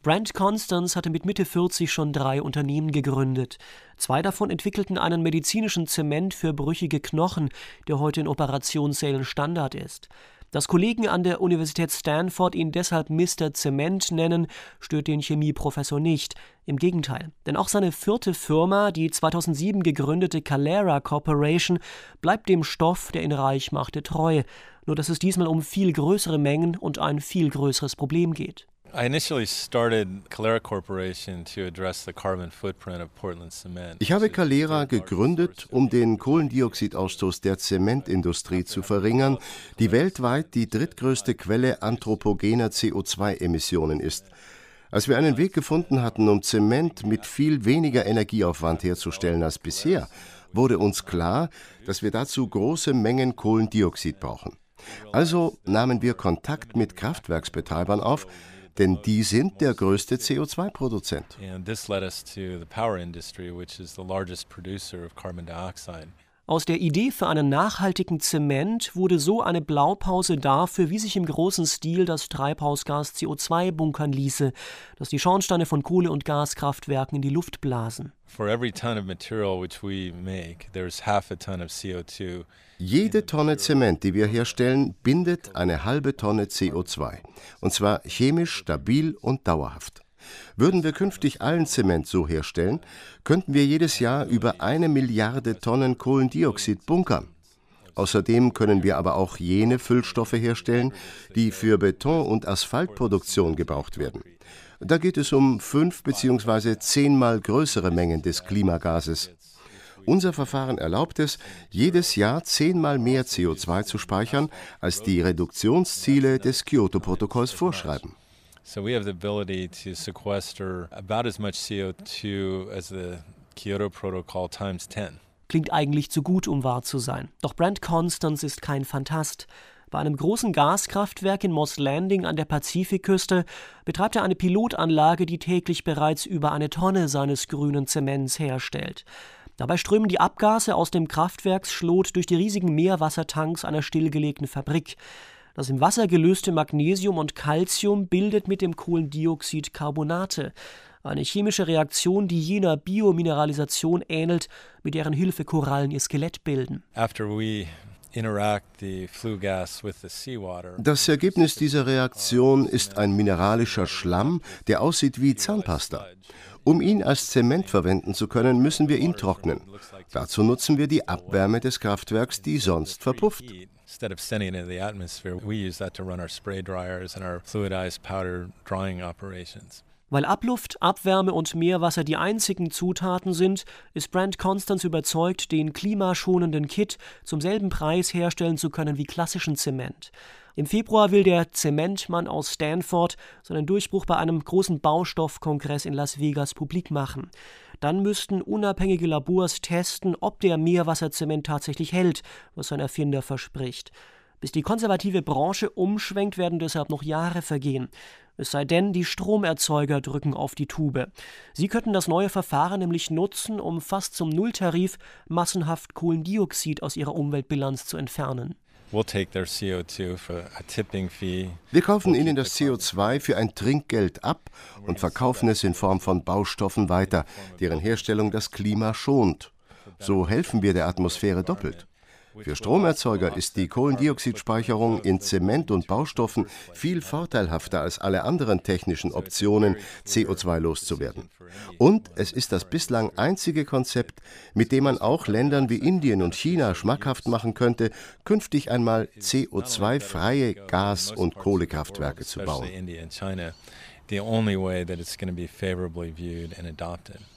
Brent Constance hatte mit Mitte 40 schon 3 Unternehmen gegründet. 2 davon entwickelten einen medizinischen Zement für brüchige Knochen, der heute in Operationssälen Standard ist. Dass Kollegen an der Universität Stanford ihn deshalb Mr. Zement nennen, stört den Chemieprofessor nicht. Im Gegenteil. Denn auch seine 4. Firma, die 2007 gegründete Calera Corporation, bleibt dem Stoff, der ihn reich machte, treu. Nur dass es diesmal um viel größere Mengen und ein viel größeres Problem geht. I initially started Calera Corporation to address the carbon footprint of Portland cement. Ich habe Calera gegründet, um den Kohlendioxidausstoß der Zementindustrie zu verringern, die weltweit die drittgrößte Quelle anthropogener CO2-Emissionen ist. Als wir einen Weg gefunden hatten, um Zement mit viel weniger Energieaufwand herzustellen als bisher, wurde uns klar, dass wir dazu große Mengen Kohlendioxid brauchen. Also nahmen wir Kontakt mit Kraftwerksbetreibern auf, denn die sind der größte CO2-Produzent. Aus der Idee für einen nachhaltigen Zement wurde so eine Blaupause dafür, wie sich im großen Stil das Treibhausgas CO2 bunkern ließe, das die Schornsteine von Kohle- und Gaskraftwerken in die Luft blasen. Jede Tonne Zement, die wir herstellen, bindet eine halbe Tonne CO2. Und zwar chemisch stabil und dauerhaft. Würden wir künftig allen Zement so herstellen, könnten wir jedes Jahr über 1 Milliarde Tonnen Kohlendioxid bunkern. Außerdem können wir aber auch jene Füllstoffe herstellen, die für Beton- und Asphaltproduktion gebraucht werden. Da geht es um 5 bzw. 10-mal größere Mengen des Klimagases. Unser Verfahren erlaubt es, jedes Jahr 10-mal mehr CO2 zu speichern, als die Reduktionsziele des Kyoto-Protokolls vorschreiben. So we have the ability to sequester about as much CO2 as the Kyoto Protocol times 10. Klingt eigentlich zu gut, um wahr zu sein. Doch Brent Constance ist kein Phantast. Bei einem großen Gaskraftwerk in Moss Landing an der Pazifikküste betreibt er eine Pilotanlage, die täglich bereits über 1 Tonne seines grünen Zements herstellt. Dabei strömen die Abgase aus dem Kraftwerksschlot durch die riesigen Meerwassertanks einer stillgelegten Fabrik. Das im Wasser gelöste Magnesium und Calcium bildet mit dem Kohlendioxid Carbonate, eine chemische Reaktion, die jener Biomineralisation ähnelt, mit deren Hilfe Korallen ihr Skelett bilden. Das Ergebnis dieser Reaktion ist ein mineralischer Schlamm, der aussieht wie Zahnpasta. Um ihn als Zement verwenden zu können, müssen wir ihn trocknen. Dazu nutzen wir die Abwärme des Kraftwerks, die sonst verpufft. Instead of sending it into the atmosphere, we use that to run our spray dryers and our fluidized powder drying operations. Weil Abluft, Abwärme und Meerwasser die einzigen Zutaten sind, ist Brent Constance überzeugt, den klimaschonenden Kit zum selben Preis herstellen zu können wie klassischen Zement. Im Februar will der Zementmann aus Stanford seinen Durchbruch bei einem großen Baustoffkongress in Las Vegas publik machen. Dann müssten unabhängige Labors testen, ob der Meerwasserzement tatsächlich hält, was sein Erfinder verspricht. Bis die konservative Branche umschwenkt, werden deshalb noch Jahre vergehen. Es sei denn, die Stromerzeuger drücken auf die Tube. Sie könnten das neue Verfahren nämlich nutzen, um fast zum Nulltarif massenhaft Kohlendioxid aus ihrer Umweltbilanz zu entfernen. Wir kaufen ihnen das CO2 für ein Trinkgeld ab und verkaufen es in Form von Baustoffen weiter, deren Herstellung das Klima schont. So helfen wir der Atmosphäre doppelt. Für Stromerzeuger ist die Kohlendioxidspeicherung in Zement und Baustoffen viel vorteilhafter als alle anderen technischen Optionen, CO2 loszuwerden. Und es ist das bislang einzige Konzept, mit dem man auch Ländern wie Indien und China schmackhaft machen könnte, künftig einmal CO2-freie Gas- und Kohlekraftwerke zu bauen. The only way that it's going to be favorably viewed and adopted.